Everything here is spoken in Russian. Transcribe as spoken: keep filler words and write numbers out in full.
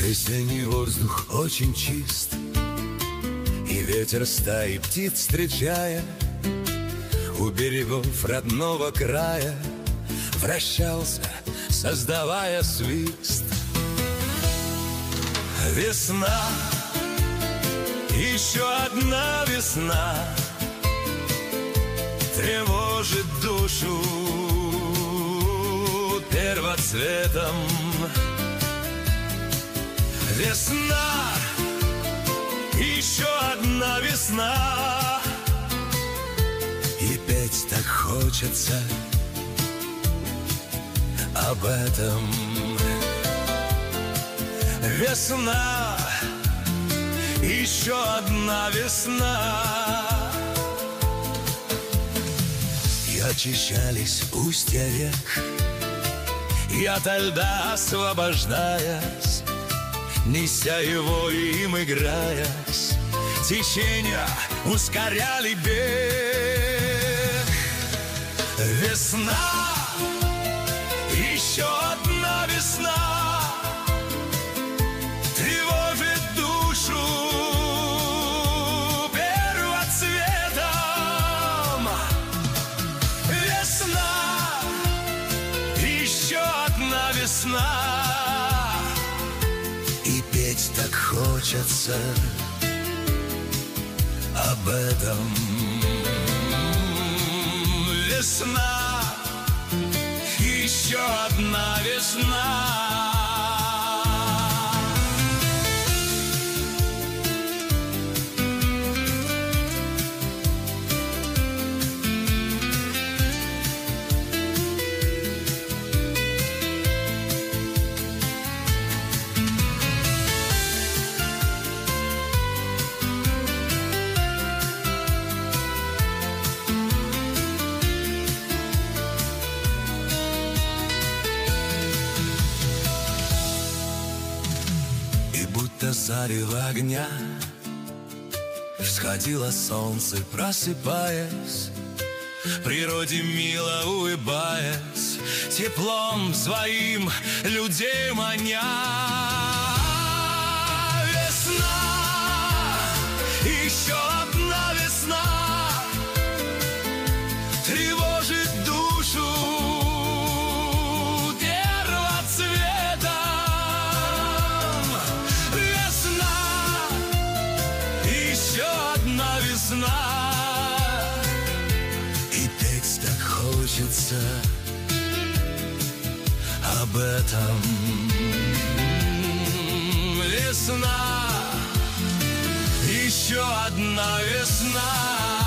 Весенний воздух очень чист, и ветер стаи птиц встречая у берегов родного края вращался, создавая свист. Весна, еще одна весна, тревожит душу первоцветом. Весна, еще одна весна, и петь так хочется об этом. Весна, еще одна весна, и очищались устья рек, и ото льда освобождаясь, неся его и им играясь, течения ускоряли бег. Весна, еще одна весна, тревожит душу первоцветом. Весна, еще одна весна, и петь так хочется об этом. Весна, еще одна весна. Будто зарево огня всходило солнце, просыпаясь, природе мило улыбаясь, теплом своим людей маня. Весна, еще одна весна, тревожит душу весна, и петь так хочется об этом. Весна, еще одна весна.